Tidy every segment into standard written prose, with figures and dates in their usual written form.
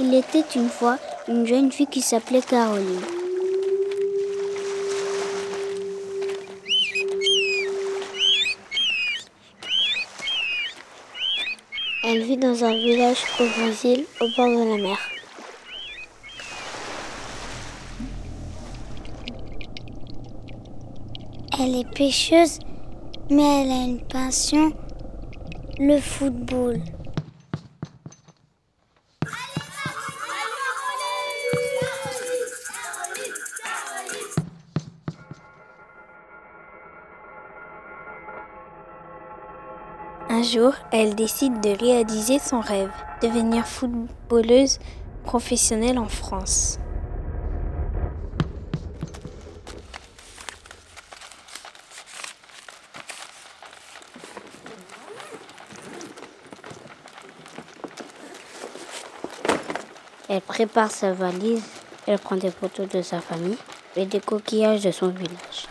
Il était une fois une jeune fille qui s'appelait Caroline. Elle vit dans un village au Brésil, au bord de la mer. Elle est pêcheuse, mais elle a une passion, le football. Un jour, elle décide de réaliser son rêve, devenir footballeuse professionnelle en France. Elle prépare sa valise, elle prend des photos de sa famille et des coquillages de son village.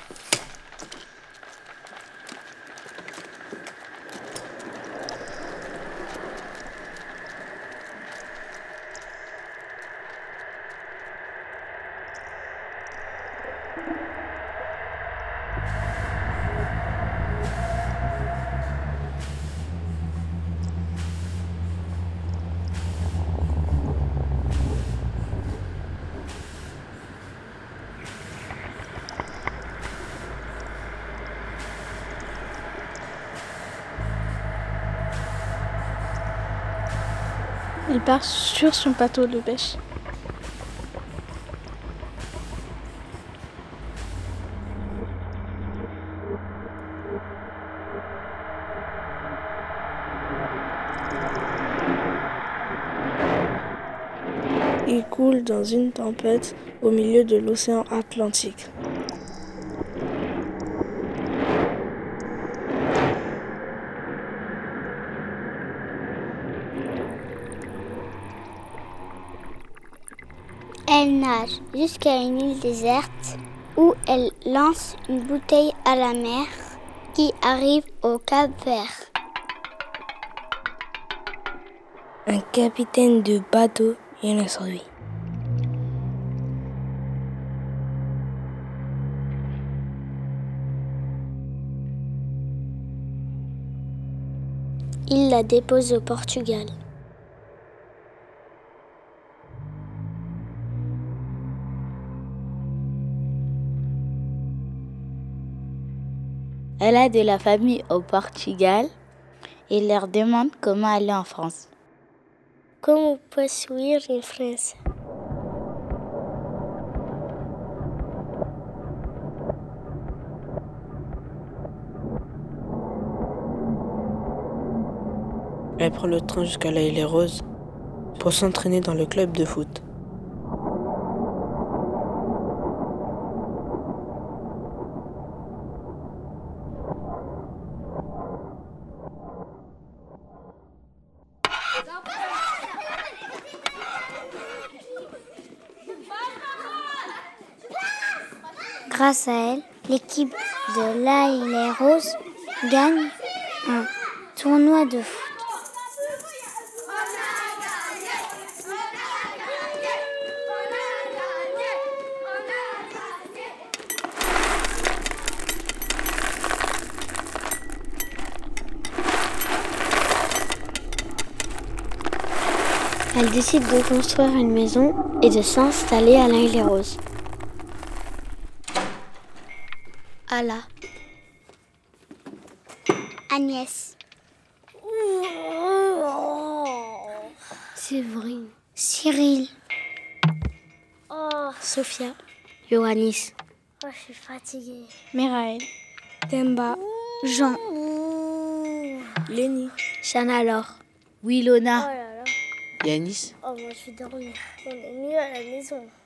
Il part sur son bateau de pêche. Il coule dans une tempête au milieu de l'océan Atlantique. Elle nage jusqu'à une île déserte où elle lance une bouteille à la mer qui arrive au Cap-Vert. Un capitaine de bateau vient la sauver. Il la dépose au Portugal. Elle a de la famille au Portugal et leur demande comment aller en France. Como posso ir em França? Elle prend le train jusqu'à La Île-et-Rose pour s'entraîner dans le club de foot. Grâce à elle, l'équipe de La Île-et-Rose gagne un tournoi de foot. Elle décide de construire une maison et de s'installer à La Île-et-Rose. Ala. Agnès. Séverine. Cyril. Sophia. Johannis. Je suis fatiguée. Miraël, Themba, Jean. Lénie, Chana Laure. Wilona. Oh là là. Yanis. Oh, moi je vais dormir. On est mieux à la maison.